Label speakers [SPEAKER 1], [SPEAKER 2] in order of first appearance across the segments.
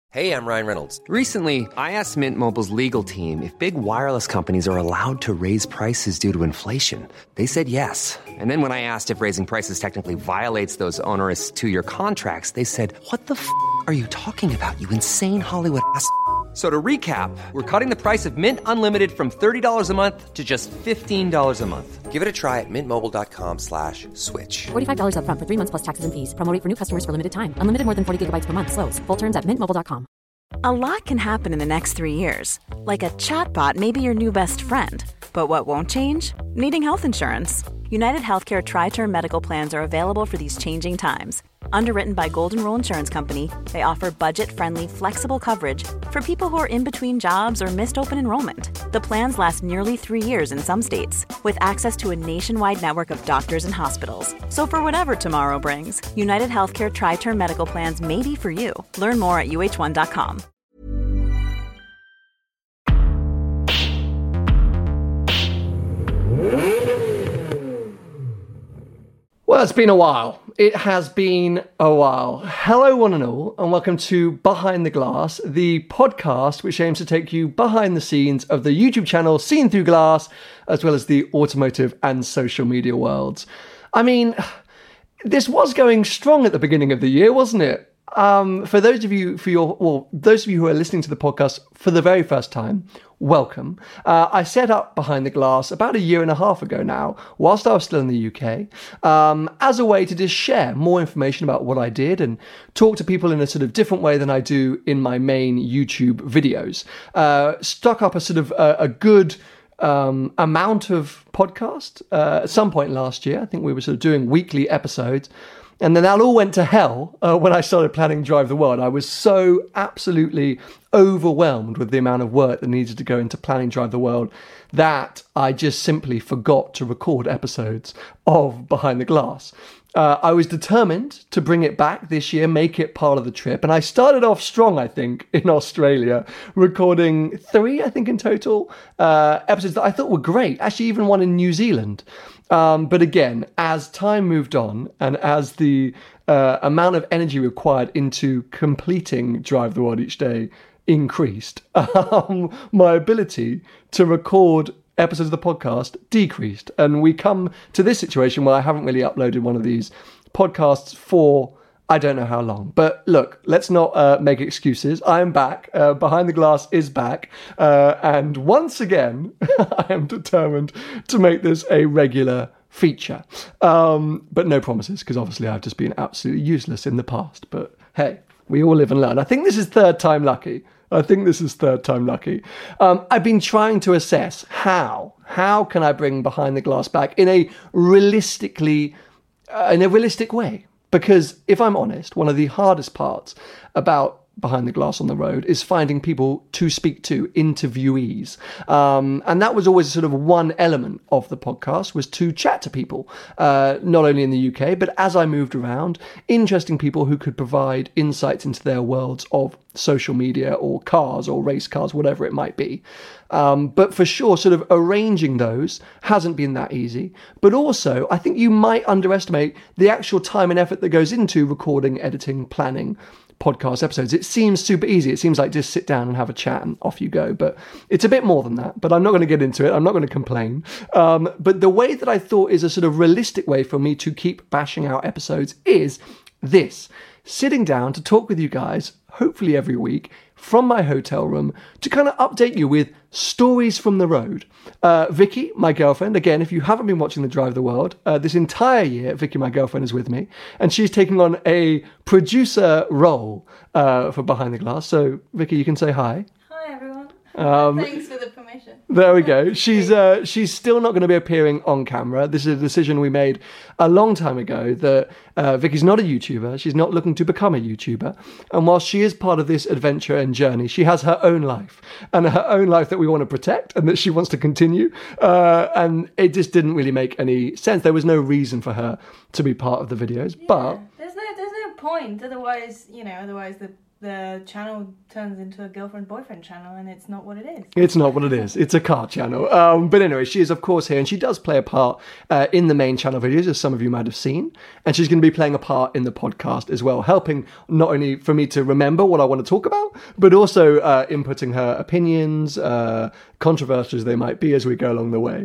[SPEAKER 1] Hey, I'm Ryan Reynolds.
[SPEAKER 2] Recently, I asked Mint Mobile's legal team if big wireless companies are allowed to raise prices due to inflation. They said yes. And then when I asked if raising prices technically violates those onerous two-year contracts, they said, "What the f*** are you talking about, you insane Hollywood ass?" So to recap, we're cutting the price of Mint Unlimited from $30 a month to just $15 a month.
[SPEAKER 1] Give it a try at mintmobile.com/switch.
[SPEAKER 3] $45 up front for 3 months plus taxes and fees. Promo rate for new customers for limited time. Unlimited more than 40 gigabytes per month. Slows full terms at mintmobile.com.
[SPEAKER 4] A lot can happen in the next 3 years. Like a chatbot may be your new best friend. But what won't change? Needing health insurance. United Healthcare Tri-Term Medical Plans are available for these changing times. Underwritten by Golden Rule Insurance Company, they offer budget-friendly, flexible coverage for people who are in between jobs or missed open enrollment. The plans last nearly 3 years in some states, with access to a nationwide network of doctors and hospitals. So for whatever tomorrow brings, United Healthcare Tri-Term Medical Plans may be for you. Learn more at uh1.com.
[SPEAKER 5] Well, it's been a while. It has been a while. Hello, one and all, and welcome to Behind the Glass, the podcast which aims to take you behind the scenes of the YouTube channel Seen Through Glass, as well as the automotive and social media worlds. I mean, this was going strong at the beginning of the year, wasn't it? For those of you who are listening to the podcast for the very first time, welcome. I set up Behind the Glass about 1.5 years ago now, whilst I was still in the UK, as a way to just share more information about what I did and talk to people in a sort of different way than I do in my main YouTube videos. Stuck up a sort of a good amount of podcast at some point last year. I think we were sort of doing weekly episodes. And then that all went to hell when I started planning Drive the World. I was so absolutely overwhelmed with the amount of work that needed to go into planning Drive the World that I just simply forgot to record episodes of Behind the Glass. I was determined to bring it back this year, make it part of the trip. And I started off strong, I think, in Australia, recording 3, I think, in total, episodes that I thought were great. Actually, even one in New Zealand. But again, as time moved on and as the amount of energy required into completing Drive the World each day increased, my ability to record episodes of the podcast decreased. And we come to this situation where I haven't really uploaded one of these podcasts for I don't know how long. But look, let's not make excuses. I am back. Behind the Glass is back. And once again, I am determined to make this a regular feature. But no promises, because obviously I've just been absolutely useless in the past. But hey, we all live and learn. I think this is third time lucky. I've been trying to assess how can I bring Behind the Glass back in a realistic way? Because if I'm honest, one of the hardest parts about Behind the Glass on the road is finding people to speak to, interviewees. And that was always sort of one element of the podcast, was to chat to people, not only in the UK, but as I moved around, interesting people who could provide insights into their worlds of social media or cars or race cars, whatever it might be. But for sure, sort of arranging those hasn't been that easy. But also, I think you might underestimate the actual time and effort that goes into recording, editing, planning podcast episodes. It seems super easy. It seems like just sit down and have a chat and off you go. But it's a bit more than that. But I'm not going to get into it. I'm not going to complain. But the way that I thought is a sort of realistic way for me to keep bashing out episodes is this. Sitting down to talk with you guys, hopefully every week, from my hotel room to kind of update you with stories from the road. Vicky, my girlfriend, again, if you haven't been watching the Drive the World, this entire year, Vicky, my girlfriend, is with me, and she's taking on a producer role for Behind the Glass. So, Vicky, you can say hi.
[SPEAKER 6] Hi, everyone. Thanks for the permission.
[SPEAKER 5] There we go. She's still not going to be appearing on camera. This is a decision we made a long time ago that Vicky's not a YouTuber. She's not looking to become a YouTuber. And while she is part of this adventure and journey, she has her own life, and her own life that we want to protect and that she wants to continue. And it just didn't really make any sense. There was no reason for her to be part of the videos.
[SPEAKER 6] Yeah,
[SPEAKER 5] but
[SPEAKER 6] there's no point. Otherwise, the the channel turns into a girlfriend-boyfriend channel, and it's not what it is.
[SPEAKER 5] It's not what it is. It's a car channel. But anyway, she is, of course, here, and she does play a part in the main channel videos, as some of you might have seen. And she's going to be playing a part in the podcast as well, helping not only for me to remember what I want to talk about, but also inputting her opinions, controversial as they might be as we go along the way.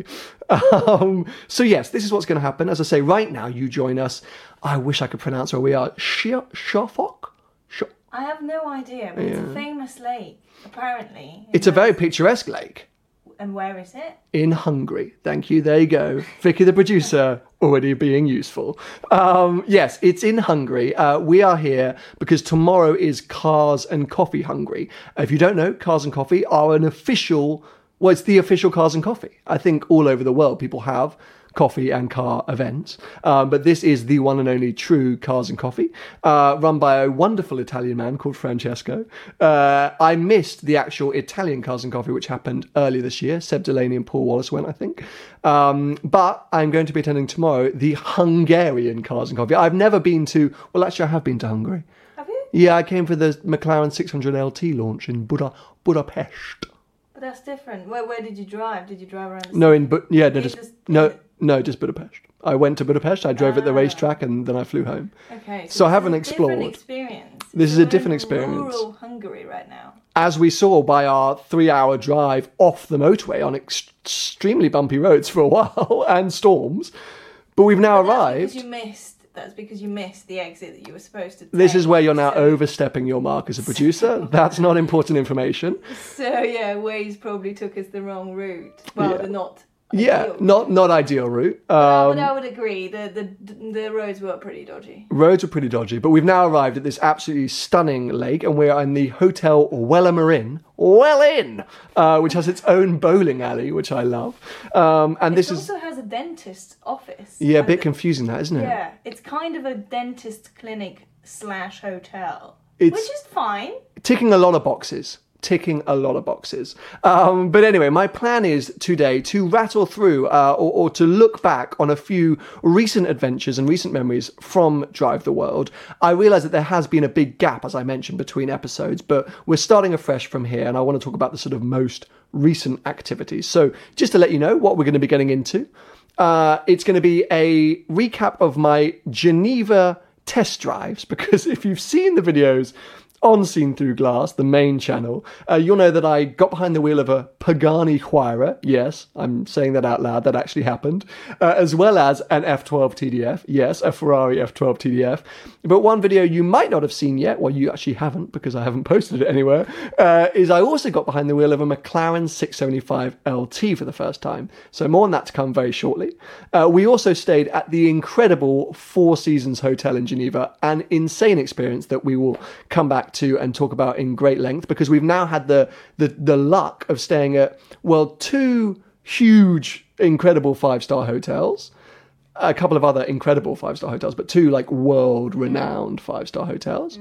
[SPEAKER 5] So yes, this is what's going to happen. As I say, right now, you join us. I wish I could pronounce where we are. Suffolk?
[SPEAKER 6] I have no idea, but it's a famous lake, apparently.
[SPEAKER 5] It's a very picturesque lake.
[SPEAKER 6] And where is it?
[SPEAKER 5] In Hungary. Thank you. There you go. Vicky, the producer, already being useful. Yes, it's in Hungary. We are here because tomorrow is Cars and Coffee Hungary. If you don't know, Cars and Coffee are an official... Well, it's the official Cars and Coffee. I think all over the world people have coffee and car events. But this is the one and only true Cars and Coffee, run by a wonderful Italian man called Francesco. I missed the actual Italian Cars and Coffee, which happened earlier this year. Seb Delaney and Paul Wallace went, I think. But I'm going to be attending tomorrow the Hungarian Cars and Coffee. I've never been to... Well, actually, I have been to Hungary.
[SPEAKER 6] Have you?
[SPEAKER 5] Yeah, I came for the McLaren 600 LT launch in Budapest.
[SPEAKER 6] But that's different. Where did you drive? Did you drive around the
[SPEAKER 5] No, just Budapest. I went to Budapest, I drove at the racetrack, and then I flew home.
[SPEAKER 6] Okay.
[SPEAKER 5] So I haven't explored.
[SPEAKER 6] Different experience.
[SPEAKER 5] This is a different experience.
[SPEAKER 6] Rural Hungary right now.
[SPEAKER 5] As we saw by our 3-hour drive off the motorway on extremely bumpy roads for a while and storms. But we've now arrived.
[SPEAKER 6] That's because you missed the exit that you were supposed to take.
[SPEAKER 5] This is where you're now overstepping your mark as a producer. That's not important information.
[SPEAKER 6] So, yeah, Waze probably took us the wrong route. Well, the not
[SPEAKER 5] ideal route.
[SPEAKER 6] But I would agree. The roads were pretty dodgy.
[SPEAKER 5] Roads were pretty dodgy, but we've now arrived at this absolutely stunning lake, and we're in the Hotel Wellamarin, which has its own bowling alley, which I love. And this
[SPEAKER 6] also has a dentist's office.
[SPEAKER 5] Yeah, a bit confusing, that, isn't it?
[SPEAKER 6] Yeah, it's kind of a dentist clinic / hotel, which is fine.
[SPEAKER 5] Ticking a lot of boxes. But anyway, my plan is today to rattle through or to look back on a few recent adventures and recent memories from Drive the World. I realise that there has been a big gap, as I mentioned, between episodes, but we're starting afresh from here, and I want to talk about the sort of most recent activities. So just to let you know what we're going to be getting into, it's going to be a recap of my Geneva test drives, because if you've seen the videos on Seen Through Glass, the main channel, you'll know that I got behind the wheel of a Pagani Huayra. Yes, I'm saying that out loud. That actually happened. As well as an F12 TDF. Yes, a Ferrari F12 TDF. But one video you might not have seen yet, well, you actually haven't because I haven't posted it anywhere, is I also got behind the wheel of a McLaren 675 LT for the first time. So more on that to come very shortly. We also stayed at the incredible Four Seasons Hotel in Geneva, an insane experience that we will come back to and talk about in great length, because we've now had the luck of staying at, well, 2 huge, incredible 5-star hotels, a couple of other incredible 5-star hotels, but 2 like world-renowned 5-star hotels.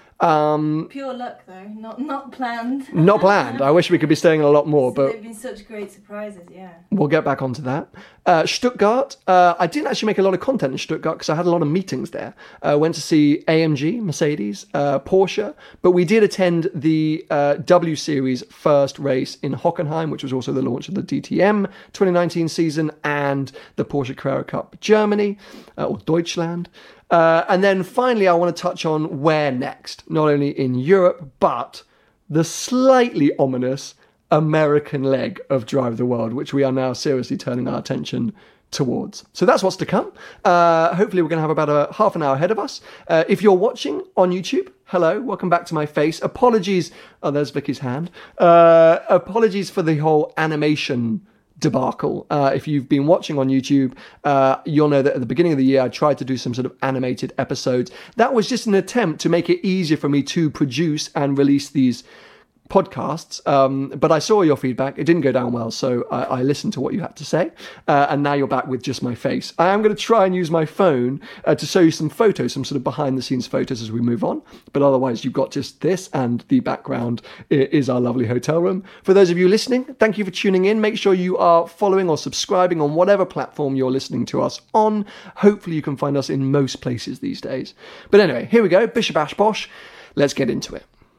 [SPEAKER 6] Pure luck, though, not planned.
[SPEAKER 5] Not planned. I wish we could be staying a lot more, but
[SPEAKER 6] they've been such great surprises. Yeah,
[SPEAKER 5] we'll get back onto that. Stuttgart. I didn't actually make a lot of content in Stuttgart because I had a lot of meetings there. Went to see AMG, Mercedes, Porsche, but we did attend the W Series first race in Hockenheim, which was also the launch of the DTM 2019 season, and the Porsche Carrera Cup Germany or Deutschland. And then finally, I want to touch on where next, not only in Europe, but the slightly ominous American leg of Drive the World, which we are now seriously turning our attention towards. So that's what's to come. Hopefully we're going to have about a half an hour ahead of us. If you're watching on YouTube, hello, welcome back to my face. Apologies. Oh, there's Vicky's hand. Apologies for the whole animation debacle. If you've been watching on YouTube, you'll know that at the beginning of the year I tried to do some sort of animated episodes. That was just an attempt to make it easier for me to produce and release these podcasts, but I saw your feedback. It didn't go down well, so I listened to what you had to say, and now you're back with just my face. I am going to try and use my phone to show you some photos, some sort of behind the scenes photos as we move on, but otherwise you've got just this, and the background is our lovely hotel room. For those of you listening, thank you for tuning in. Make sure you are following or subscribing on whatever platform you're listening to us on. Hopefully you can find us in most places these days. But anyway, here we go, bish bash bosh, let's get into it.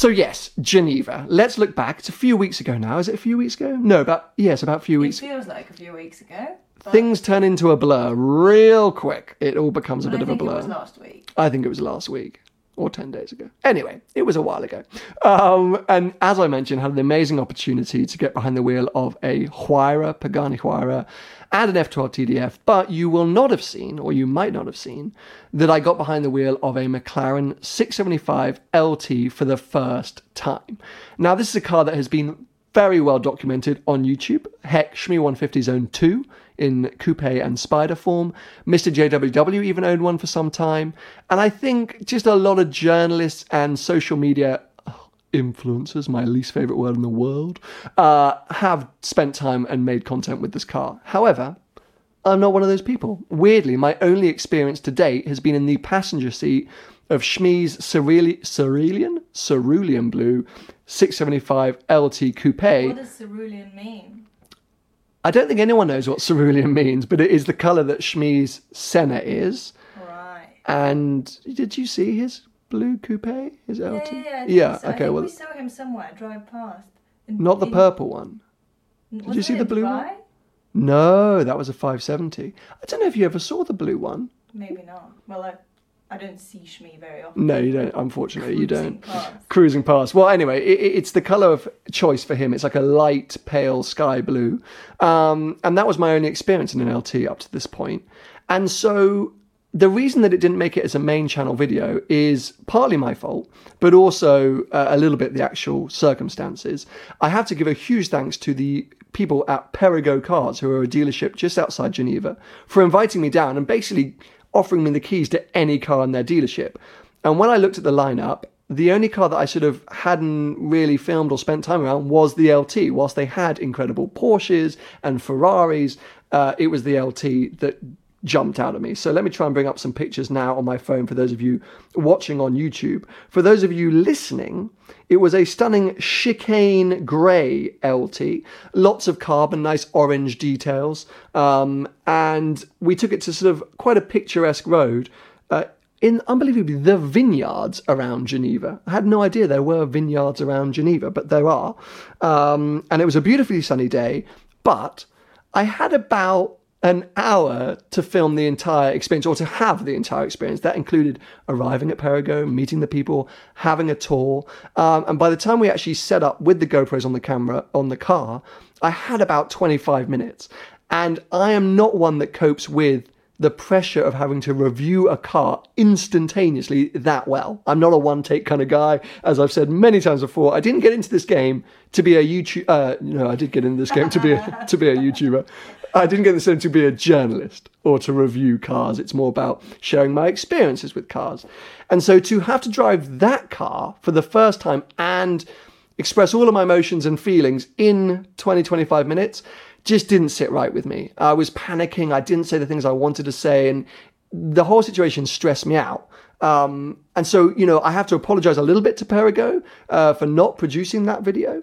[SPEAKER 5] So yes, Geneva. Let's look back. It's a few weeks ago now. Is it a few weeks ago? No, about a few weeks.
[SPEAKER 6] It feels like a few weeks ago.
[SPEAKER 5] Things turn into a blur real quick. It all becomes a bit of a blur.
[SPEAKER 6] I think it was last week.
[SPEAKER 5] I think it was last week. Or 10 days ago. Anyway, it was a while ago. And as I mentioned, had an amazing opportunity to get behind the wheel of a Huayra, Pagani Huayra, and an F12 TDF. But you will not have seen, or you might not have seen, that I got behind the wheel of a McLaren 675 LT for the first time. Now, this is a car that has been very well documented on YouTube. Heck, Shmee 150's owned two in coupe and spider form. Mr. JWW even owned one for some time. And I think just a lot of journalists and social media influencers, my least favourite word in the world, have spent time and made content with this car. However, I'm not one of those people. Weirdly, my only experience to date has been in the passenger seat of Shmee's cerulean blue 675 LT coupe.
[SPEAKER 6] What does cerulean mean?
[SPEAKER 5] I don't think anyone knows what cerulean means, but it is the colour that Shmee's Senna is.
[SPEAKER 6] Right.
[SPEAKER 5] And did you see his blue coupe? His LT?
[SPEAKER 6] Yeah.
[SPEAKER 5] So. Okay.
[SPEAKER 6] I think we saw him somewhere drive past.
[SPEAKER 5] Not the purple one. Did you see the blue one? No, that was a 570. I don't know if you ever saw the blue one.
[SPEAKER 6] Maybe not. Well, I don't see Shmee very often.
[SPEAKER 5] No, you don't. Unfortunately, you don't.
[SPEAKER 6] Past.
[SPEAKER 5] Cruising past. Well, anyway, it's the colour of choice for him. It's like a light, pale sky blue. And that was my only experience in an LT up to this point. And so the reason that it didn't make it as a main channel video is partly my fault, but also a little bit the actual circumstances. I have to give a huge thanks to the people at Perregaux Cars, who are a dealership just outside Geneva, for inviting me down and basically offering me the keys to any car in their dealership. And when I looked at the lineup, the only car that I sort of hadn't really filmed or spent time around was the LT. Whilst they had incredible Porsches and Ferraris, it was the LT that jumped out at me. So let me try and bring up some pictures now on my phone for those of you watching on YouTube. For those of you listening, it was a stunning chicane grey LT, lots of carbon, nice orange details, and we took it to sort of quite a picturesque road in, unbelievably, the vineyards around Geneva. I had no idea there were vineyards around Geneva, but there are, and it was a beautifully sunny day, but I had about an hour to film the entire experience, or to have the entire experience. That included arriving at Perregaux, meeting the people, having a tour. And by the time we actually set up with the GoPros on the camera, on the car, I had about 25 minutes. And I am not one that copes with the pressure of having to review a car instantaneously that well. I'm not a one-take kind of guy. As I've said many times before, I didn't get into this game to be a YouTuber. No, I did get into this game to be a YouTuber. I didn't get this game to be a journalist or to review cars. It's more about sharing my experiences with cars. And so to have to drive that car for the first time and express all of my emotions and feelings in 20-25 minutes just didn't sit right with me. I was panicking. I didn't say the things I wanted to say, and the whole situation stressed me out. And so, I have to apologize a little bit to Perregaux for not producing that video,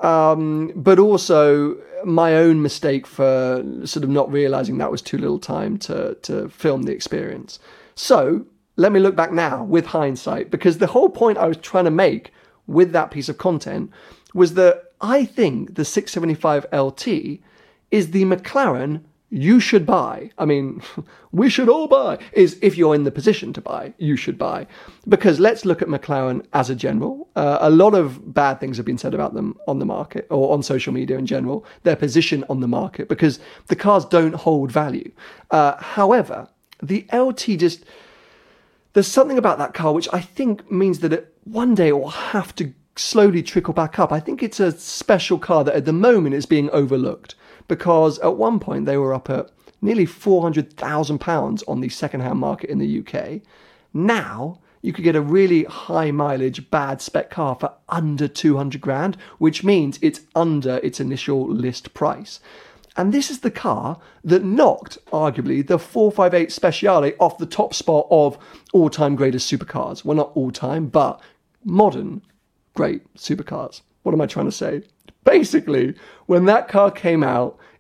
[SPEAKER 5] but also my own mistake for sort of not realizing that was too little time to film the experience. So let me look back now with hindsight, because the whole point I was trying to make with that piece of content was that I think the 675 LT is the McLaren you should buy. I mean, we should all buy. Is if you're in the position to buy, you should buy. Because let's look at McLaren as a general. A lot of bad things have been said about them on the market, or on social media in general, their position on the market, because the cars don't hold value. However, the LT just, there's something about that car which I think means that one day it will have to slowly trickle back up. I think it's a special car that at the moment is being overlooked, because at one point they were up at nearly £400,000 on the second-hand market in the UK. Now you could get a really high mileage, bad spec car for under 200 grand, which means it's under its initial list price. And this is the car that knocked, arguably, the 458 Speciale off the top spot of all-time greatest supercars. Well, not all-time, but modern great supercars. What am I trying to say? Basically, when that car came out,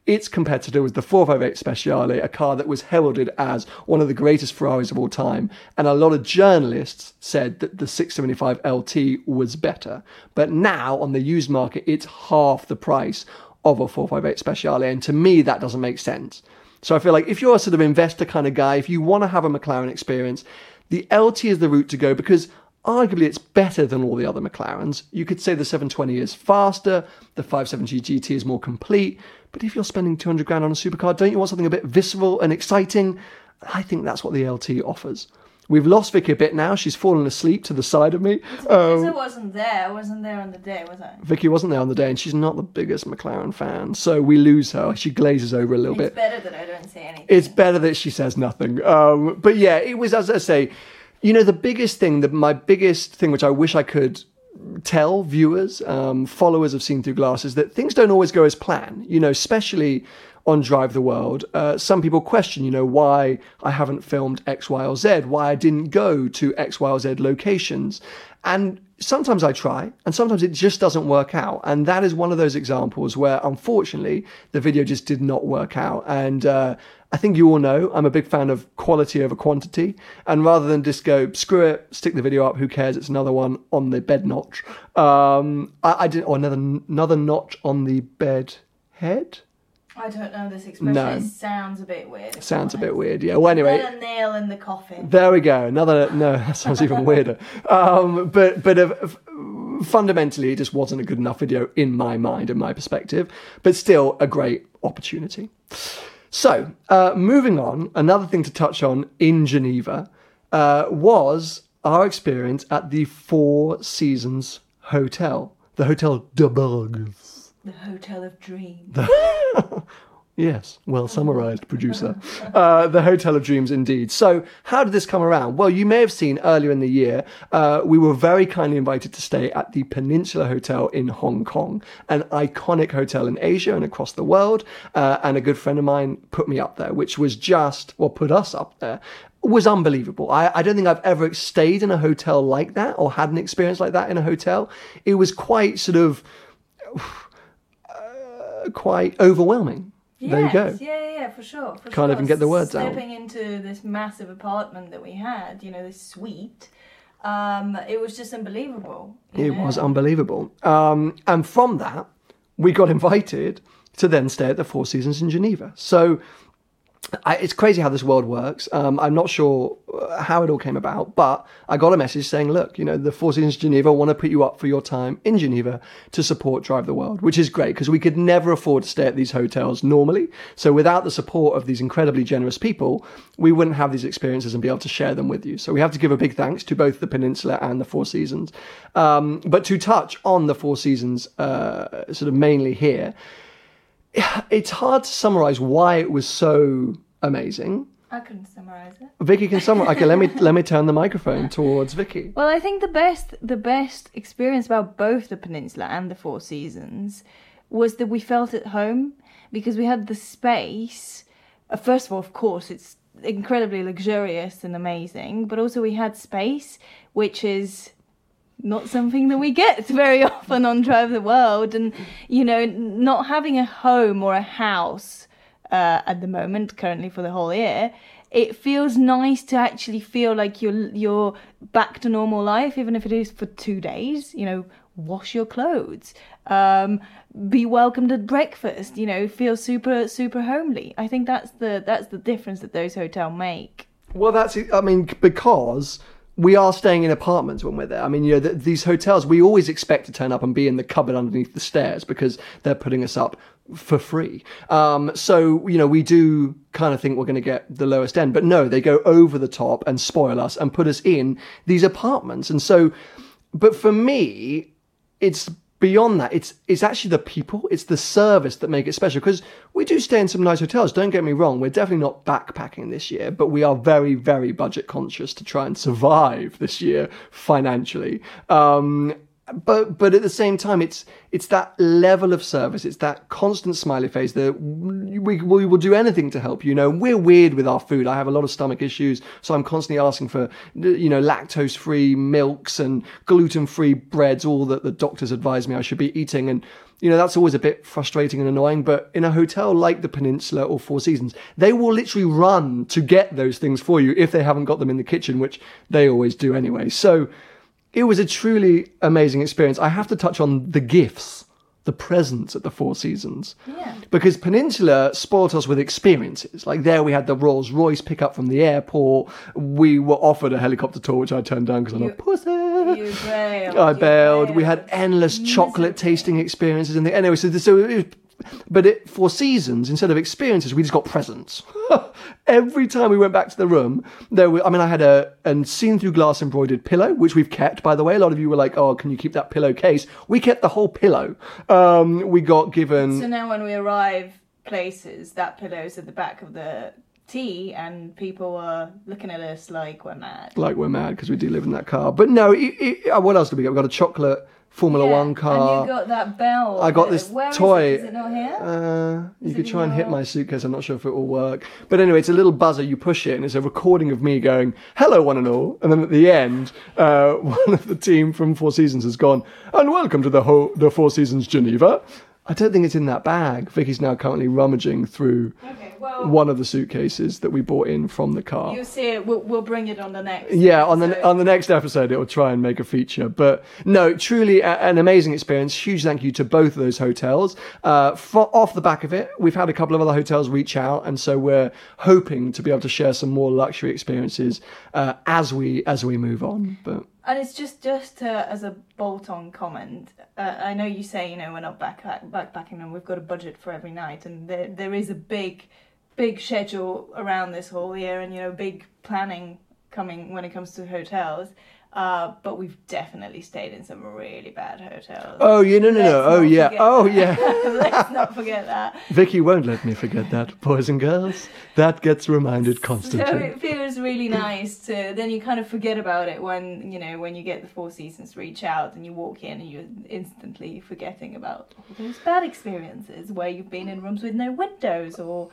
[SPEAKER 5] its competitor was the 458 Speciale, a car that was heralded as one of the greatest Ferraris of all time. And a lot of journalists said that the 675 LT was better. But now, on the used market, it's half the price of a 458 Speciale. And to me, that doesn't make sense. So I feel like if you're a sort of investor kind of guy, if you want to have a McLaren experience, the LT is the route to go because arguably it's better than all the other McLarens. You could say the 720 is faster, the 570 GT is more complete, but if you're spending 200 grand on a supercar, don't you want something a bit visceral and exciting? I think that's what the LT offers. We've lost Vicky a bit now. She's fallen asleep to the side of me.
[SPEAKER 6] Because I wasn't there. I wasn't there on the day, was I?
[SPEAKER 5] Vicky wasn't there on the day, and she's not the biggest McLaren fan, so we lose her. She glazes over a little bit.
[SPEAKER 6] It's better that I don't say anything.
[SPEAKER 5] It's better that she says nothing. But yeah, it was, as I say, you know, the biggest thing, my biggest thing, which I wish I could tell viewers, followers of Seen Through Glass, is that things don't always go as planned, you know, especially on Drive the World. Some people question, you know, why I haven't filmed X, Y, or Z, why I didn't go to X, Y, or Z locations. And sometimes I try, and sometimes it just doesn't work out. And that is one of those examples where, unfortunately, the video just did not work out. And I think you all know I'm a big fan of quality over quantity. And rather than just go, screw it, stick the video up, who cares, it's another one on the bed notch. I didn't, or another notch on the bed head?
[SPEAKER 6] I don't know this expression. No. It sounds a bit weird.
[SPEAKER 5] Sounds a bit weird, yeah. Well, anyway.
[SPEAKER 6] Another nail in the coffin.
[SPEAKER 5] There we go. No, that sounds even weirder. But fundamentally, it just wasn't a good enough video in my mind, in my perspective. But still, a great opportunity. So, moving on, another thing to touch on in Geneva was our experience at the Four Seasons Hotel. The Hotel de Burgues.
[SPEAKER 6] The Hotel of Dreams.
[SPEAKER 5] Yes, well summarised, producer. The Hotel of Dreams, indeed. So, how did this come around? Well, you may have seen earlier in the year, we were very kindly invited to stay at the Peninsula Hotel in Hong Kong, an iconic hotel in Asia and across the world. And a good friend of mine put me up there, which was put us up there. Was unbelievable. I don't think I've ever stayed in a hotel like that or had an experience like that in a hotel. It was quite sort of... quite overwhelming.
[SPEAKER 6] Yes,
[SPEAKER 5] there you go.
[SPEAKER 6] Yeah, for sure.
[SPEAKER 5] Can't even get the words out.
[SPEAKER 6] Stepping into this massive apartment that we had, you know, this suite, it was just unbelievable.
[SPEAKER 5] It was unbelievable. And from that, we got invited to then stay at the Four Seasons in Geneva. So it's crazy how this world works. I'm not sure how it all came about, but I got a message saying, look, you know, the Four Seasons Geneva want to put you up for your time in Geneva to support Drive the World, which is great because we could never afford to stay at these hotels normally. So without the support of these incredibly generous people, we wouldn't have these experiences and be able to share them with you. So we have to give a big thanks to both the Peninsula and the Four Seasons. But to touch on the Four Seasons sort of mainly here, it's hard to summarize why it was so amazing.
[SPEAKER 6] I couldn't summarize it.
[SPEAKER 5] Vicky can summarize. Okay, let me turn the microphone towards Vicky.
[SPEAKER 6] Well, I think the best experience about both the Peninsula and the Four Seasons was that we felt at home because we had the space. First of all, of course, it's incredibly luxurious and amazing, but also we had space, which is not something that we get very often on Drive the World. And, you know, not having a home or a house at the moment, currently for the whole year, it feels nice to actually feel like you're back to normal life, even if it is for 2 days. You know, wash your clothes, be welcomed at breakfast, you know, feel super, super homely. I think that's the difference that those hotels make.
[SPEAKER 5] Well, because we are staying in apartments when we're there. I mean, you know, these hotels, we always expect to turn up and be in the cupboard underneath the stairs because they're putting us up for free. So, you know, we do kind of think we're going to get the lowest end, but no, they go over the top and spoil us and put us in these apartments. And so, but for me, it's beyond that. It's actually the people, it's the service that make it special, because we do stay in some nice hotels. Don't get me wrong. We're definitely not backpacking this year, but we are very, very budget conscious to try and survive this year financially. But at the same time, it's that level of service, it's that constant smiley face that we will do anything to help you. We're weird with our food. I have a lot of stomach issues, so I'm constantly asking for lactose-free milks and gluten-free breads, all that the doctors advise me I should be eating. And that's always a bit frustrating and annoying. But in a hotel like the Peninsula or Four Seasons, they will literally run to get those things for you if they haven't got them in the kitchen, which they always do anyway. So it was a truly amazing experience. I have to touch on the gifts, the presents at the Four Seasons.
[SPEAKER 6] Yeah.
[SPEAKER 5] Because Peninsula spoilt us with experiences. Like there we had the Rolls Royce pickup from the airport. We were offered a helicopter tour, which I turned down because I'm a pussy.
[SPEAKER 6] You bailed.
[SPEAKER 5] I bailed. We had endless chocolate tasting experiences. Anyway, but at Four Seasons, instead of experiences, we just got presents. Every time we went back to the room, I had a seen-through glass embroidered pillow, which we've kept, by the way. A lot of you were like, oh, can you keep that pillowcase? We kept the whole pillow. We got given...
[SPEAKER 6] So now when we arrive places, that pillow's at the back of the tea, and people are looking at us like we're mad.
[SPEAKER 5] Like we're mad, because we do live in that car. But no, what else did we get? We got a chocolate Formula One car.
[SPEAKER 6] And you got that bell.
[SPEAKER 5] I got this toy.
[SPEAKER 6] Is it not here?
[SPEAKER 5] You could try and hit my suitcase. I'm not sure if it will work. But anyway, it's a little buzzer. You push it, and it's a recording of me going, hello, one and all. And then at the end, one of the team from Four Seasons has gone, and welcome to the Four Seasons Geneva. I don't think it's in that bag. Vicky's now currently rummaging through one of the suitcases that we bought in from the car.
[SPEAKER 6] You'll see it. We'll bring it on the next.
[SPEAKER 5] Yeah, on the next episode, it will try and make a feature. But no, truly an amazing experience. Huge thank you to both of those hotels. Off the back of it, we've had a couple of other hotels reach out, and so we're hoping to be able to share some more luxury experiences as we move on. But.
[SPEAKER 6] And it's just as a bolt-on comment, I know you say, we're not backpacking and we've got a budget for every night, and there is a big schedule around this whole year, and, big planning coming when it comes to hotels. But we've definitely stayed in some really bad hotels.
[SPEAKER 5] Oh, yeah, no. Oh, yeah.
[SPEAKER 6] Let's not forget that.
[SPEAKER 5] Vicky won't let me forget that, boys and girls. That gets reminded constantly.
[SPEAKER 6] So it feels really nice to, then you kind of forget about it when you get the Four Seasons reach out and you walk in and you're instantly forgetting about all those bad experiences where you've been in rooms with no windows or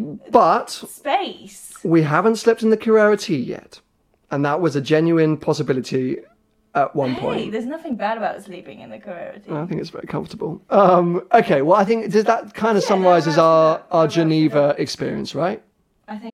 [SPEAKER 6] space.
[SPEAKER 5] We haven't slept in the Carrera Tea yet. And that was a genuine possibility at one point.
[SPEAKER 6] Hey, there's nothing bad about sleeping in the Carrera Tea.
[SPEAKER 5] I think it's very comfortable. Okay, well, I think that kind of summarises our Geneva experience, right?
[SPEAKER 6] I think.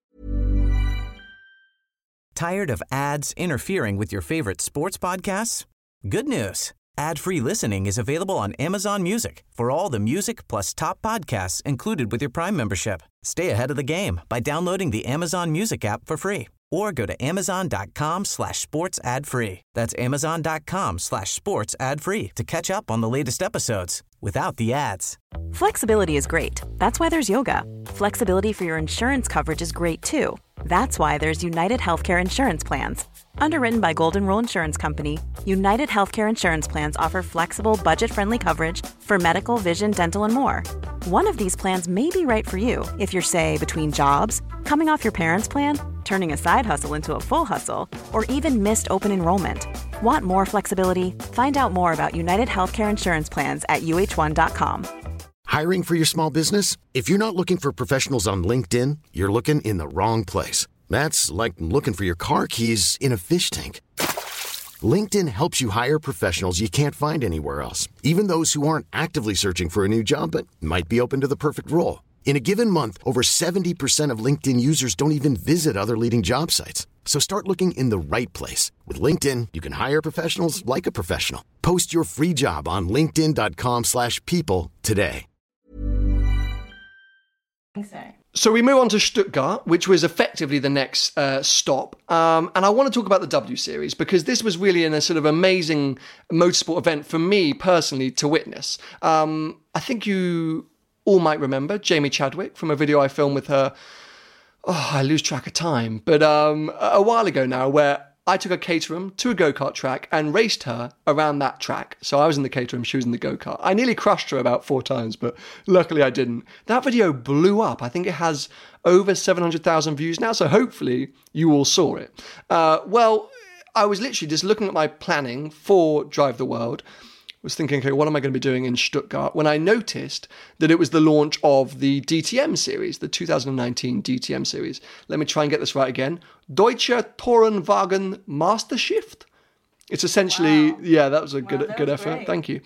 [SPEAKER 7] Tired of ads interfering with your favorite sports podcasts? Good news. Ad-free listening is available on Amazon Music for all the music plus top podcasts included with your Prime membership. Stay ahead of the game by downloading the Amazon Music app for free. Or go to amazon.com/sports ad free. That's amazon.com/sports ad free to catch up on the latest episodes without the ads.
[SPEAKER 4] Flexibility is great. That's why there's yoga. Flexibility for your insurance coverage is great too. That's why there's United Healthcare Insurance Plans. Underwritten by Golden Rule Insurance Company, United Healthcare Insurance Plans offer flexible, budget-friendly coverage for medical, vision, dental, and more. One of these plans may be right for you if you're, say, between jobs, coming off your parents' plan, turning a side hustle into a full hustle, or even missed open enrollment. Want more flexibility? Find out more about United Healthcare Insurance Plans at uh1.com.
[SPEAKER 8] Hiring for your small business? If you're not looking for professionals on LinkedIn, you're looking in the wrong place. That's like looking for your car keys in a fish tank. LinkedIn helps you hire professionals you can't find anywhere else, even those who aren't actively searching for a new job but might be open to the perfect role. In a given month, over 70% of LinkedIn users don't even visit other leading job sites. So start looking in the right place. With LinkedIn, you can hire professionals like a professional. Post your free job on linkedin.com/people today.
[SPEAKER 5] So we move on to Stuttgart, which was effectively the next stop. And I want to talk about the W Series because this was really a sort of amazing motorsport event for me personally to witness. I think you all might remember Jamie Chadwick from a video I filmed with her. Oh, I lose track of time. But a while ago now where I took a Caterham to a go-kart track and raced her around that track. So I was in the Caterham, she was in the go-kart. I nearly crushed her about 4 times, but luckily I didn't. That video blew up. I think it has over 700,000 views now, so hopefully you all saw it. Well, I was literally just looking at my planning for Drive the World, was thinking, okay, what am I going to be doing in Stuttgart, when I noticed that it was the launch of the DTM series, the 2019 DTM series. Let me try and get this right again. Deutsche Tourenwagen Meisterschaft. It's essentially, yeah, that was a good effort.
[SPEAKER 6] Great.
[SPEAKER 5] Thank you.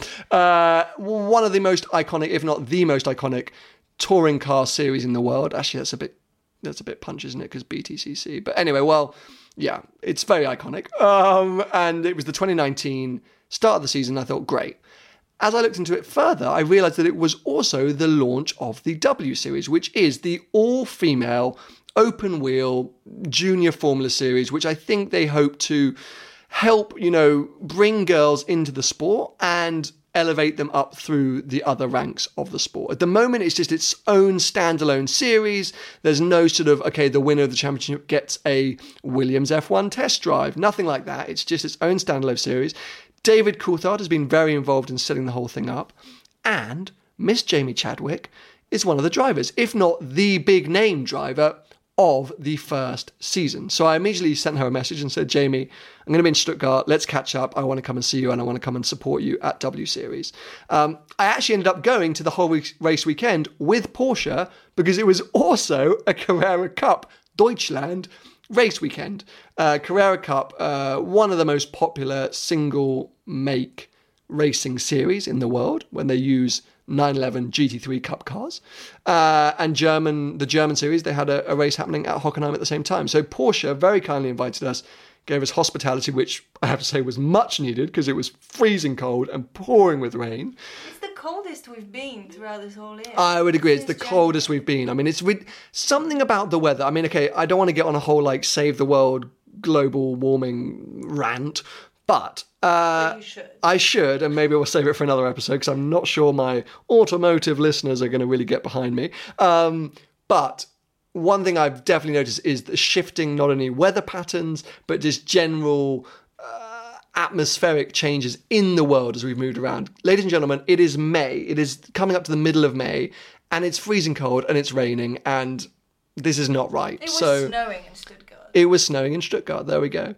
[SPEAKER 5] One of the most iconic, if not the most iconic, touring car series in the world. Actually, that's a bit punch, isn't it? Because BTCC. But anyway, well, yeah, it's very iconic. And it was the 2019 start of the season. I thought, great. As I looked into it further, I realised that it was also the launch of the W Series, which is the all-female open-wheel junior Formula Series, which I think they hope to help, bring girls into the sport and elevate them up through the other ranks of the sport. At the moment, it's just its own standalone series. There's no sort of, okay, the winner of the championship gets a Williams F1 test drive. Nothing like that. It's just its own standalone series. David Coulthard has been very involved in setting the whole thing up. And Miss Jamie Chadwick is one of the drivers, if not the big name driver of the first season. So I immediately sent her a message and said, Jamie, I'm going to be in Stuttgart. Let's catch up. I want to come and see you and I want to come and support you at W Series. I actually ended up going to the whole race weekend with Porsche because it was also a Carrera Cup Deutschland race weekend. Carrera Cup, one of the most popular single make racing series in the world when they use 911 GT3 Cup cars. And the German series, they had a race happening at Hockenheim at the same time. So Porsche very kindly invited us, gave us hospitality, which I have to say was much needed because it was freezing cold and pouring with rain.
[SPEAKER 6] It's the coldest we've been throughout this whole year.
[SPEAKER 5] I would agree. It's the coldest we've been. I mean, it's something about the weather. I mean, okay, I don't want to get on a whole save the world global warming rant, but
[SPEAKER 6] you should.
[SPEAKER 5] I should, and maybe we'll save it for another episode because I'm not sure my automotive listeners are going to really get behind me. But one thing I've definitely noticed is the shifting, not only weather patterns, but just general atmospheric changes in the world as we've moved around. Ladies and gentlemen, it is May. It is coming up to the middle of May, and it's freezing cold, and it's raining, and this is not right.
[SPEAKER 6] It was snowing in Stuttgart.
[SPEAKER 5] It was snowing in Stuttgart. There we go.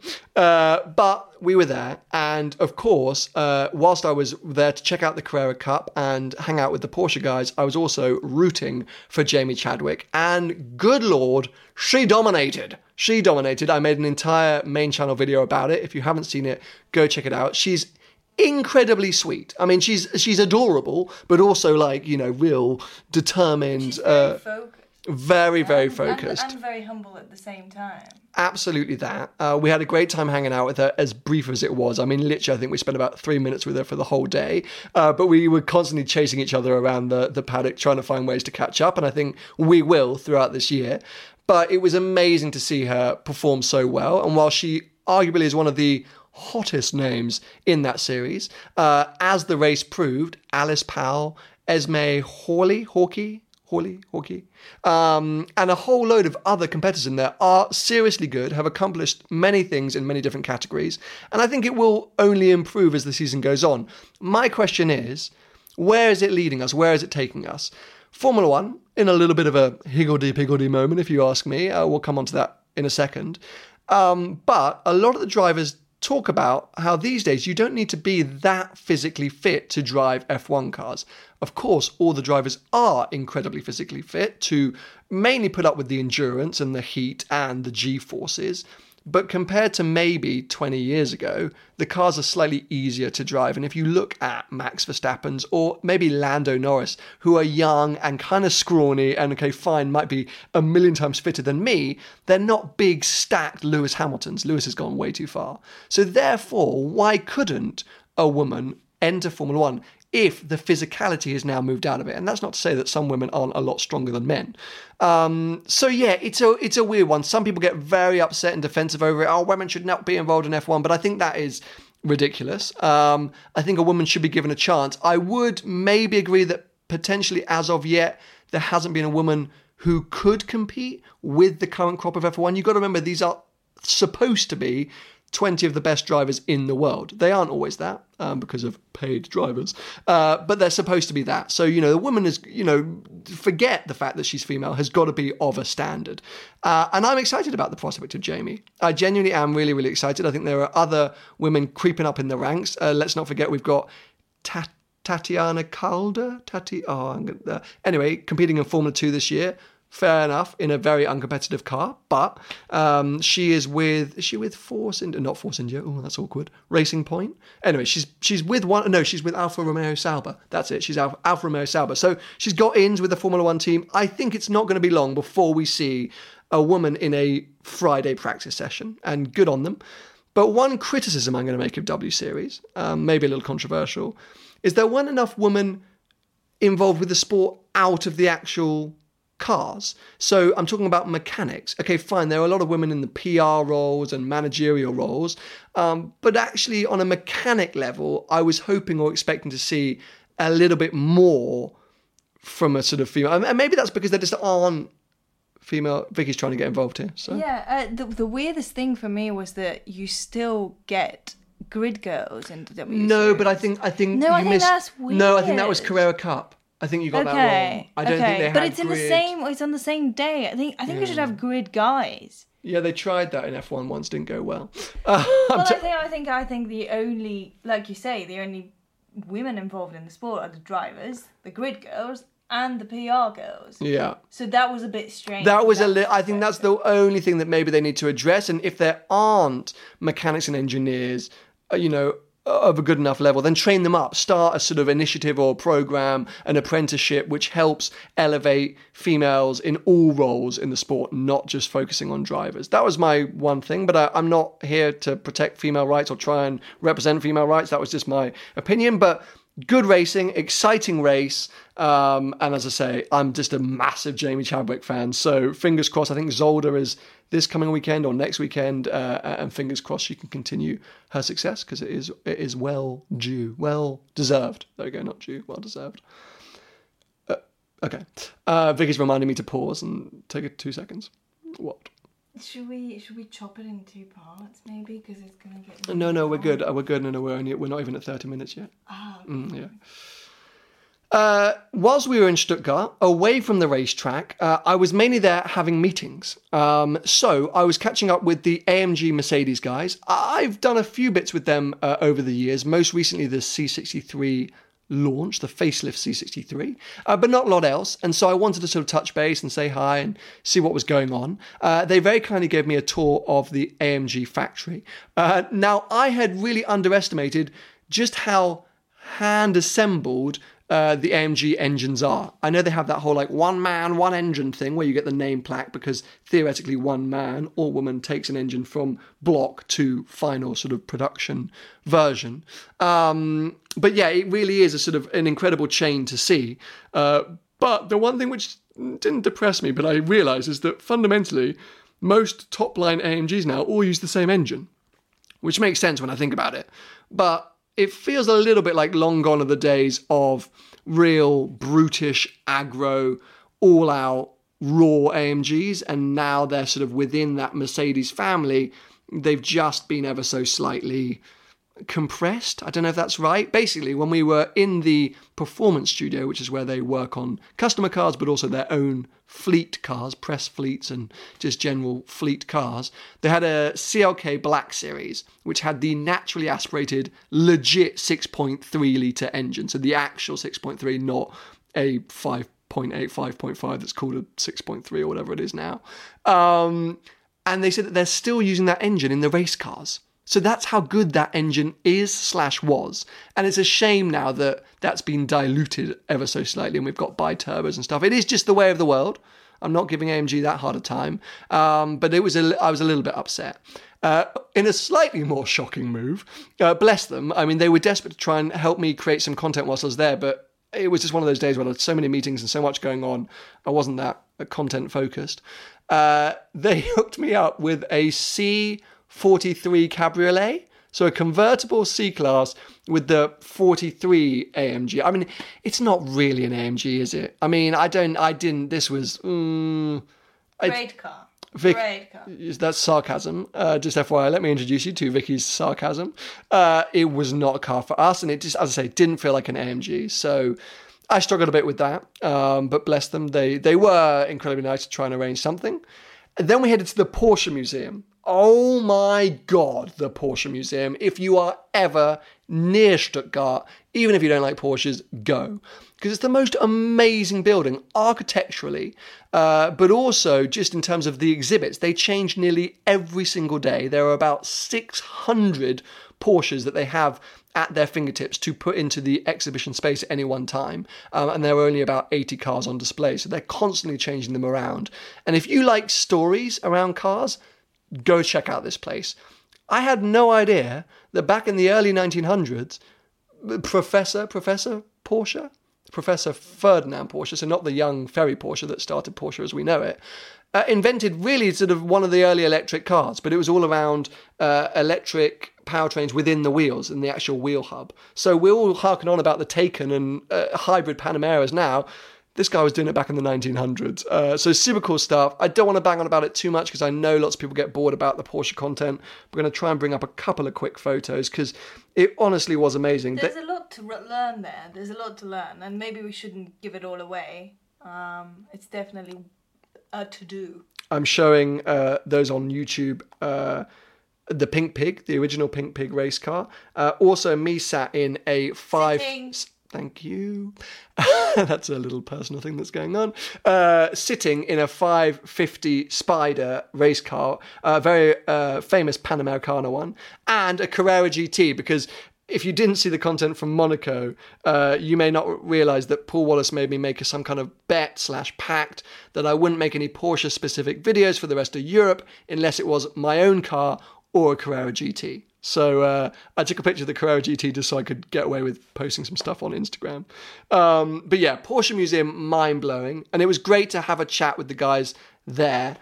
[SPEAKER 5] But we were there. And of course, whilst I was there to check out the Carrera Cup and hang out with the Porsche guys, I was also rooting for Jamie Chadwick. And good Lord, she dominated. She dominated. I made an entire main channel video about it. If you haven't seen it, go check it out. She's incredibly sweet. I mean, she's adorable, but also real determined.
[SPEAKER 6] She's very focused.
[SPEAKER 5] Very, very focused.
[SPEAKER 6] And very humble at the same time.
[SPEAKER 5] Absolutely that. We had a great time hanging out with her, as brief as it was. I mean, literally, I think we spent about 3 minutes with her for the whole day. But we were constantly chasing each other around the paddock, trying to find ways to catch up. And I think we will throughout this year. But it was amazing to see her perform so well. And while she arguably is one of the hottest names in that series, as the race proved, Alice Powell, Esme Hawkey, and a whole load of other competitors in there are seriously good, have accomplished many things in many different categories, and I think it will only improve as the season goes on. My question is, where is it leading us? Where is it taking us? Formula One, in a little bit of a higgledy-piggledy moment, if you ask me. We'll come on to that in a second. But a lot of the drivers talk about how these days you don't need to be that physically fit to drive F1 cars. Of course, all the drivers are incredibly physically fit to mainly put up with the endurance and the heat and the G-forces. But compared to maybe 20 years ago, the cars are slightly easier to drive. And if you look at Max Verstappen's or maybe Lando Norris, who are young and kind of scrawny and, okay, fine, might be a million times fitter than me, they're not big, stacked Lewis Hamiltons. Lewis has gone way too far. So therefore, why couldn't a woman enter Formula One if the physicality has now moved out of it? And that's not to say that some women aren't a lot stronger than men. So yeah, it's a weird one. Some people get very upset and defensive over it. Oh, women should not be involved in F1, but I think that is ridiculous. I think a woman should be given a chance. I would maybe agree that potentially as of yet, there hasn't been a woman who could compete with the current crop of F1. You've got to remember, these are supposed to be 20 of the best drivers in the world. They aren't always that because of paid drivers, but they're supposed to be that. So, the woman is, forget the fact that she's female, has got to be of a standard. And I'm excited about the prospect of Jamie. I genuinely am really, really excited. I think there are other women creeping up in the ranks. Let's not forget we've got Tatiana Calder. Anyway, competing in Formula 2 this year. Fair enough, in a very uncompetitive car, but she is with not Force India, oh, that's awkward, Racing Point. Anyway, she's with Alfa Romeo Sauber. That's it, she's Alfa Romeo Sauber. So she's got ins with the Formula 1 team. I think it's not going to be long before we see a woman in a Friday practice session, and good on them. But one criticism I'm going to make of W Series, maybe a little controversial, is there weren't enough women involved with the sport out of the actual cars. So I'm talking about mechanics. Okay, fine, there are a lot of women in the PR roles and managerial roles, but actually on a mechanic level, I was hoping or expecting to see a little bit more from a sort of female. And maybe that's because there just aren't female. Vicky's trying to get involved here. So.
[SPEAKER 6] Yeah, the weirdest thing for me was that you still get grid girls in the W
[SPEAKER 5] No, but I think
[SPEAKER 6] No, I think that's weird.
[SPEAKER 5] No, I think that was Carrera Cup. I think you got that wrong. I don't think they had
[SPEAKER 6] but it's
[SPEAKER 5] grid.
[SPEAKER 6] It's on the same day. I think we should have grid guys.
[SPEAKER 5] Yeah, they tried that in F1 once, didn't go well.
[SPEAKER 6] I think the only, like you say, the only women involved in the sport are the drivers, the grid girls, and the PR girls.
[SPEAKER 5] Yeah.
[SPEAKER 6] So that was a bit strange.
[SPEAKER 5] I think that's the only thing that maybe they need to address. And if there aren't mechanics and engineers, of a good enough level, then train them up. Start a sort of initiative or program, an apprenticeship, which helps elevate females in all roles in the sport, not just focusing on drivers. That was my one thing, but I'm not here to protect female rights or try and represent female rights. That was just my opinion, but good racing, exciting race. And as I say, I'm just a massive Jamie Chadwick fan. So fingers crossed, I think Zolder is this coming weekend or next weekend. And fingers crossed she can continue her success because it is well deserved. There we go, not due, well deserved. Okay. Vicky's reminding me to pause and take it 2 seconds. What?
[SPEAKER 6] Should we chop it in 2 parts maybe because it's gonna get.
[SPEAKER 5] No, we're good. We're good. No, we're not even at 30 minutes yet. Yeah. Whilst we were in Stuttgart, away from the racetrack, I was mainly there having meetings. So I was catching up with the AMG Mercedes guys. I've done a few bits with them over the years, most recently the C63 launch, the facelift C63, but not a lot else. And so I wanted to sort of touch base and say hi and see what was going on. They very kindly gave me a tour of the AMG factory. Now, I had really underestimated just how hand-assembled the AMG engines are. I know they have that whole one man, one engine thing where you get the name plaque because theoretically one man or woman takes an engine from block to final sort of production version. But yeah, it really is a sort of an incredible chain to see. But the one thing which didn't depress me, but I realised is that fundamentally most top-line AMGs now all use the same engine, which makes sense when I think about it. But it feels a little bit like long gone are the days of real brutish, aggro, all-out, raw AMGs, and now they're sort of within that Mercedes family. They've just been ever so slightly compressed. I don't know if that's right. Basically, when we were in the performance studio, which is where they work on customer cars, but also their own fleet cars, press fleets and just general fleet cars, they had a CLK Black Series, which had the naturally aspirated, legit 6.3 litre engine. So the actual 6.3, not a 5.8, 5.5 that's called a 6.3 or whatever it is now. And they said that they're still using that engine in the race cars. So that's how good that engine is/was. And it's a shame now that that's been diluted ever so slightly and we've got bi-turbos and stuff. It is just the way of the world. I'm not giving AMG that hard a time. But I was a little bit upset. In a slightly more shocking move, bless them. I mean, they were desperate to try and help me create some content whilst I was there, but it was just one of those days where there had so many meetings and so much going on. I wasn't that content focused. They hooked me up with a C43 Cabriolet, so a convertible C-Class with the 43 AMG. I mean, it's not really an AMG, is it? I mean, this was...
[SPEAKER 6] Great car.
[SPEAKER 5] Vic,
[SPEAKER 6] Great car.
[SPEAKER 5] that's sarcasm. Just FYI, let me introduce you to Vicky's sarcasm. It was not a car for us, and it just, as I say, didn't feel like an AMG. So I struggled a bit with that. But bless them, they were incredibly nice to try and arrange something. And then we headed to the Porsche Museum. Oh my God, the Porsche Museum. If you are ever near Stuttgart, even if you don't like Porsches, go. Because it's the most amazing building architecturally, but also just in terms of the exhibits. They change nearly every single day. There are about 600 Porsches that they have at their fingertips to put into the exhibition space at any one time. And there are only about 80 cars on display, so they're constantly changing them around. And if you like stories around cars, go check out this place. I had no idea that back in the early 1900s, Professor Porsche, Professor Ferdinand Porsche, so not the young Ferry Porsche that started Porsche as we know it, invented really sort of one of the early electric cars, but it was all around electric powertrains within the wheels and the actual wheel hub. So we're all harking on about the Taycan and hybrid Panameras now. This guy was doing it back in the 1900s. So super cool stuff. I don't want to bang on about it too much because I know lots of people get bored about the Porsche content. We're going to try and bring up a couple of quick photos because it honestly was amazing.
[SPEAKER 6] There's a lot to learn there. There's a lot to learn, and maybe we shouldn't give it all away. It's definitely a to-do. I'm
[SPEAKER 5] showing those on YouTube. The Pink Pig, the original Pink Pig race car. Also me sat in a Thank you. That's a little personal thing that's going on. Sitting in a 550 Spider race car, a very famous Panamericana one, and a Carrera GT, because if you didn't see the content from Monaco, you may not realise that Paul Wallace made me make some kind of bet/pact that I wouldn't make any Porsche-specific videos for the rest of Europe unless it was my own car or a Carrera GT. So I took a picture of the Carrera GT just so I could get away with posting some stuff on Instagram. But yeah, Porsche Museum, mind-blowing. And it was great to have a chat with the guys there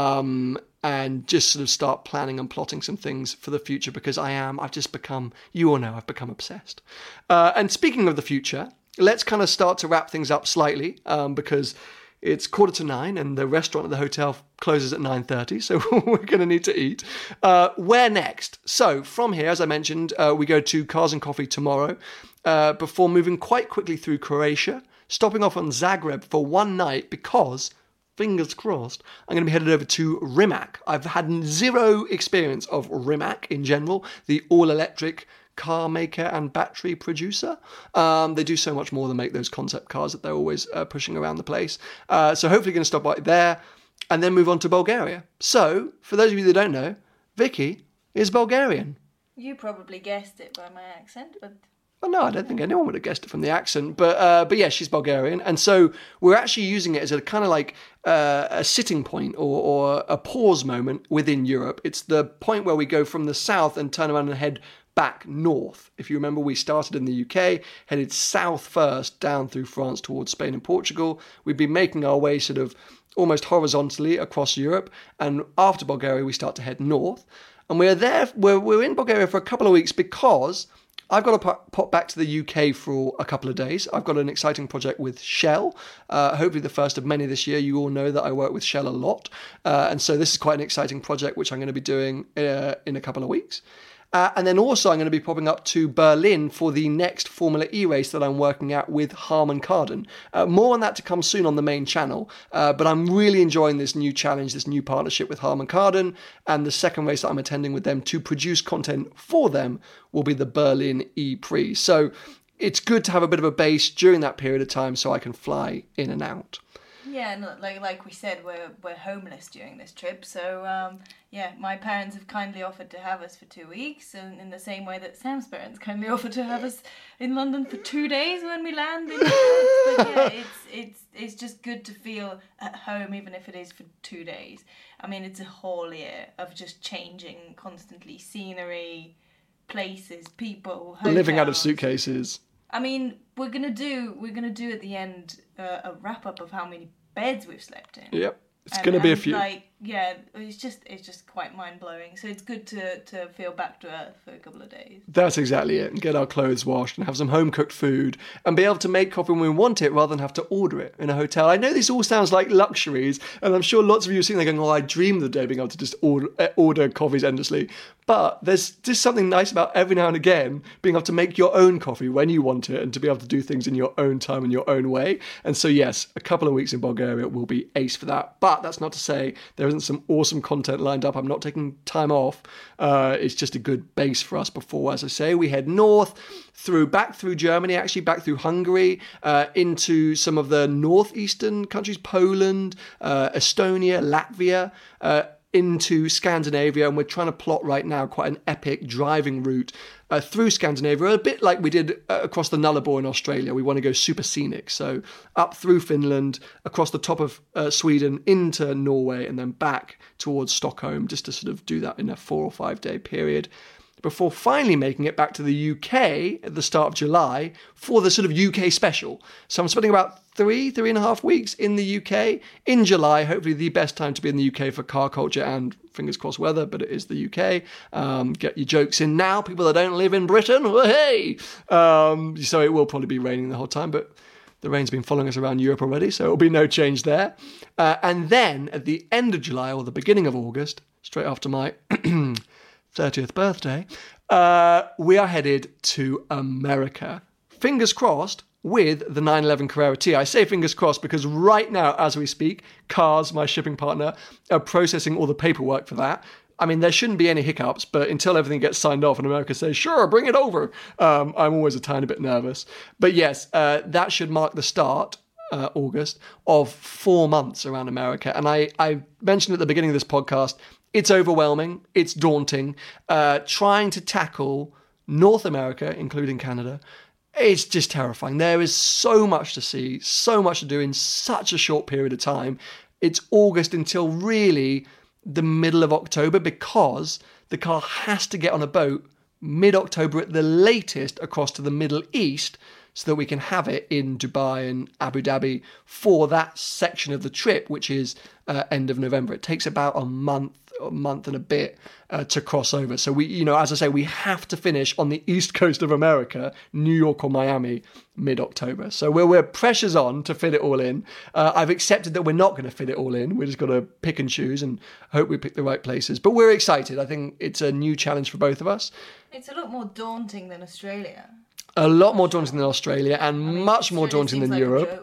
[SPEAKER 5] and just sort of start planning and plotting some things for the future because I've just become, you all know, I've become obsessed. And speaking of the future, let's kind of start to wrap things up slightly because it's 9:15 and the restaurant at the hotel closes at 9:30, so we're going to need to eat. Where next? So from here, as I mentioned, we go to Cars and Coffee tomorrow before moving quite quickly through Croatia, stopping off on Zagreb for one night because, fingers crossed, I'm going to be headed over to Rimac. I've had zero experience of Rimac in general, the all-electric car maker and battery producer. They do so much more than make those concept cars that they're always pushing around the place. So hopefully going to stop by there and then move on to Bulgaria. So, for those of you that don't know, Vicky is Bulgarian.
[SPEAKER 6] You probably guessed it by my accent, but...
[SPEAKER 5] Well, no, I don't think anyone would have guessed it from the accent. But yeah, she's Bulgarian. And so we're actually using it as a kind of like a sitting point or a pause moment within Europe. It's the point where we go from the south and turn around and head back north. If you remember, we started in the UK, headed south first, down through France towards Spain and Portugal. We've been making our way sort of almost horizontally across Europe, and after Bulgaria we start to head north. And we're in Bulgaria for a couple of weeks because I've got to pop back to the UK for a couple of days. I've got an exciting project with Shell, hopefully the first of many this year. You all know that I work with Shell a lot, and so this is quite an exciting project which I'm going to be doing in a couple of weeks. And then also I'm going to be popping up to Berlin for the next Formula E race that I'm working at with Harman Kardon. More on that to come soon on the main channel, but I'm really enjoying this new challenge, this new partnership with Harman Kardon, and the second race that I'm attending with them to produce content for them will be the Berlin E-Prix. So it's good to have a bit of a base during that period of time so I can fly in and out.
[SPEAKER 6] Yeah, no, like we said, we're homeless during this trip, so yeah, my parents have kindly offered to have us for 2 weeks, and in the same way that Sam's parents kindly offered to have us in London for 2 days when we land. But yeah, it's just good to feel at home, even if it is for 2 days. I mean, it's a whole year of just changing constantly, scenery, places, people, hotels.
[SPEAKER 5] Living out of suitcases.
[SPEAKER 6] I mean, we're gonna do at the end a wrap up of how many beds we've slept in.
[SPEAKER 5] Yep, it's gonna be a few.
[SPEAKER 6] Like yeah, it's just quite mind-blowing. So it's good to feel back to earth for a couple of days.
[SPEAKER 5] That's exactly it. And get our clothes washed and have some home-cooked food and be able to make coffee when we want it rather than have to order it in a hotel. I know this all sounds like luxuries, and I'm sure lots of you are sitting there going, oh, I dream of the day being able to just order coffees endlessly. But there's just something nice about every now and again being able to make your own coffee when you want it and to be able to do things in your own time and your own way. And so, yes, a couple of weeks in Bulgaria will be ace for that. But that's not to say there isn't some awesome content lined up. I'm not taking time off. It's just a good base for us before, as I say, we head north, back through Germany, actually back through Hungary, into some of the northeastern countries, Poland, Estonia, Latvia, into Scandinavia, and we're trying to plot right now quite an epic driving route through Scandinavia, a bit like we did across the Nullarbor in Australia. We want to go super scenic, so up through Finland, across the top of Sweden, into Norway, and then back towards Stockholm, just to sort of do that in a 4 or 5 day period, before finally making it back to the UK at the start of July for the sort of UK special. So I'm spending about 3.5 weeks in the UK in July, hopefully the best time to be in the UK for car culture and fingers crossed weather, but it is the UK. Get your jokes in now, people that don't live in Britain. Well, hey! So it will probably be raining the whole time, but the rain's been following us around Europe already, so it'll be no change there. And then at the end of July or the beginning of August, straight after my 30th birthday, we are headed to America. Fingers crossed with the 911 Carrera T. I say fingers crossed because right now, as we speak, Cars, my shipping partner, are processing all the paperwork for that. I mean, there shouldn't be any hiccups, but until everything gets signed off and America says, sure, bring it over, I'm always a tiny bit nervous. But yes, that should mark the start, August, of 4 months around America. And I mentioned at the beginning of this podcast, it's overwhelming, it's daunting. Trying to tackle North America, including Canada, it's just terrifying. There is so much to see, so much to do in such a short period of time. It's August until really the middle of October because the car has to get on a boat mid-October at the latest across to the Middle East so that we can have it in Dubai and Abu Dhabi for that section of the trip, which is end of November. It takes about a month and a bit to cross over. So we, as I say, we have to finish on the east coast of America, New York or Miami, mid-October. So we're pressure's on to fit it all in. I've accepted that we're not going to fit it all in. We're just got to pick and choose and hope we pick the right places. But we're excited. I think it's a new challenge for both of us.
[SPEAKER 6] It's a lot more daunting than Australia.
[SPEAKER 5] A lot more daunting than Australia and much more daunting than Europe.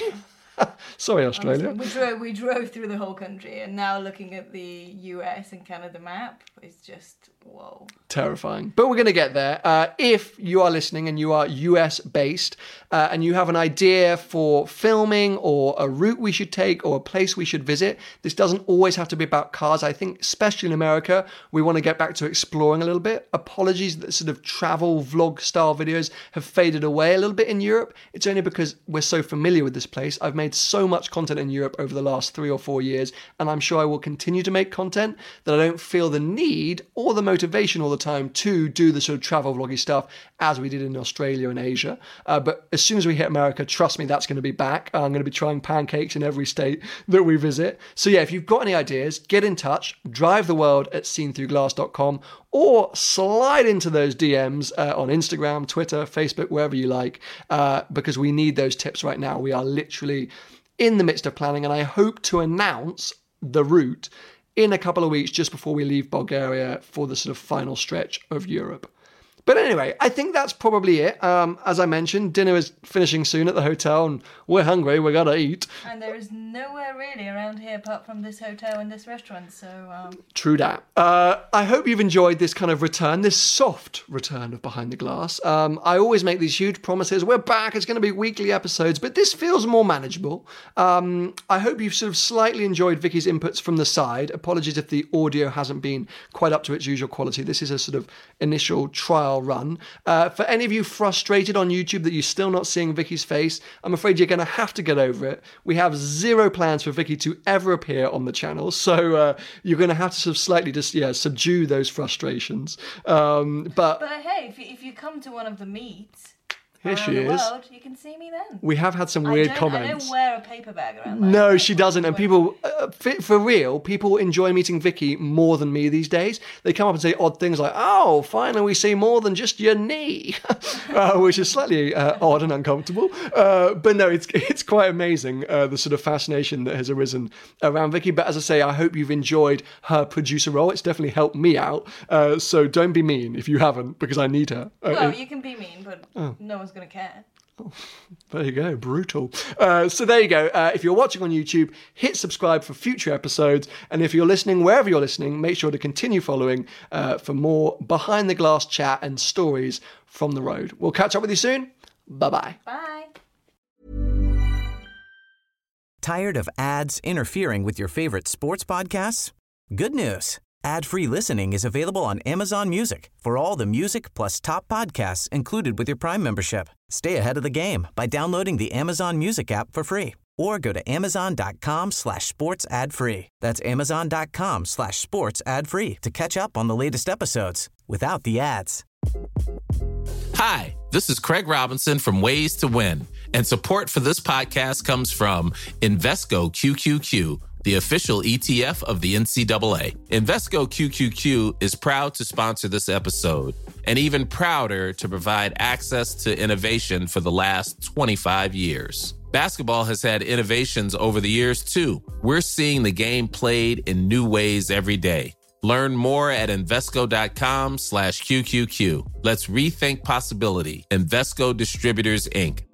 [SPEAKER 5] Sorry, Australia.
[SPEAKER 6] We drove through the whole country, and now looking at the US and Canada map, it's just, whoa.
[SPEAKER 5] Terrifying. But we're going to get there. If you are listening and you are US based and you have an idea for filming or a route we should take or a place we should visit, this doesn't always have to be about cars. I think, especially in America, we want to get back to exploring a little bit. Apologies that sort of travel vlog style videos have faded away a little bit in Europe. It's only because we're so familiar with this place. I've made so much content in Europe over the last 3 or 4 years, and I'm sure I will continue to make content that I don't feel the need or the motivation all the time to do the sort of travel vloggy stuff as we did in Australia and Asia. But as soon as we hit America, trust me, that's going to be back. I'm going to be trying pancakes in every state that we visit. So yeah, if you've got any ideas, get in touch, drivetheworld@seenthroughglass.com, or slide into those DMs on Instagram, Twitter, Facebook, wherever you like, because we need those tips right now. We are literally in the midst of planning, and I hope to announce the route in a couple of weeks just before we leave Bulgaria for the sort of final stretch of Europe. But anyway, I think that's probably it. As I mentioned, dinner is finishing soon at the hotel and we're hungry, we gotta eat.
[SPEAKER 6] And there is nowhere really around here apart from this hotel and this restaurant, so...
[SPEAKER 5] True that. I hope you've enjoyed this kind of return, this soft return of Behind the Glass. I always make these huge promises, we're back, it's going to be weekly episodes, but this feels more manageable. I hope you've sort of slightly enjoyed Vicky's inputs from the side. Apologies if the audio hasn't been quite up to its usual quality. This is a sort of initial trial run. For any of you frustrated on YouTube that you're still not seeing Vicky's face, I'm afraid you're going to have to get over it. We have zero plans for Vicky to ever appear on the channel, so you're going to have to sort of slightly just subdue those frustrations. But
[SPEAKER 6] hey, if you come to one of the meets,
[SPEAKER 5] Here she
[SPEAKER 6] around the
[SPEAKER 5] is.
[SPEAKER 6] world, you can see me then.
[SPEAKER 5] We have had some weird
[SPEAKER 6] I
[SPEAKER 5] comments.
[SPEAKER 6] don't wear a paper bag around my
[SPEAKER 5] No,
[SPEAKER 6] neck.
[SPEAKER 5] she doesn't. And people, for real, people enjoy meeting Vicky more than me these days. They come up and say odd things like, oh, finally we see more than just your knee, which is slightly odd and uncomfortable. But no, it's quite amazing, the sort of fascination that has arisen around Vicky. But as I say, I hope you've enjoyed her producer role. It's definitely helped me out. So don't be mean if you haven't, because I need her.
[SPEAKER 6] Well, you can be mean, but no one's going to care.
[SPEAKER 5] There you go, brutal. So there you go. If you're watching on YouTube, hit subscribe for future episodes. And if you're listening, wherever you're listening, make sure to continue following for more behind the glass chat and stories from the road. We'll catch up with you soon. Bye-bye.
[SPEAKER 6] Bye.
[SPEAKER 7] Tired of ads interfering with your favorite sports podcasts? Good news. Ad-free listening is available on Amazon Music for all the music plus top podcasts included with your Prime membership. Stay ahead of the game by downloading the Amazon Music app for free or go to amazon.com/sports ad free. That's amazon.com/sports ad free to catch up on the latest episodes without the ads.
[SPEAKER 9] Hi, this is Craig Robinson from Ways to Win, and support for this podcast comes from Invesco QQQ, the official ETF of the NCAA. Invesco QQQ is proud to sponsor this episode, and even prouder to provide access to innovation for the last 25 years. Basketball has had innovations over the years, too. We're seeing the game played in new ways every day. Learn more at Invesco.com/QQQ. Let's rethink possibility. Invesco Distributors, Inc.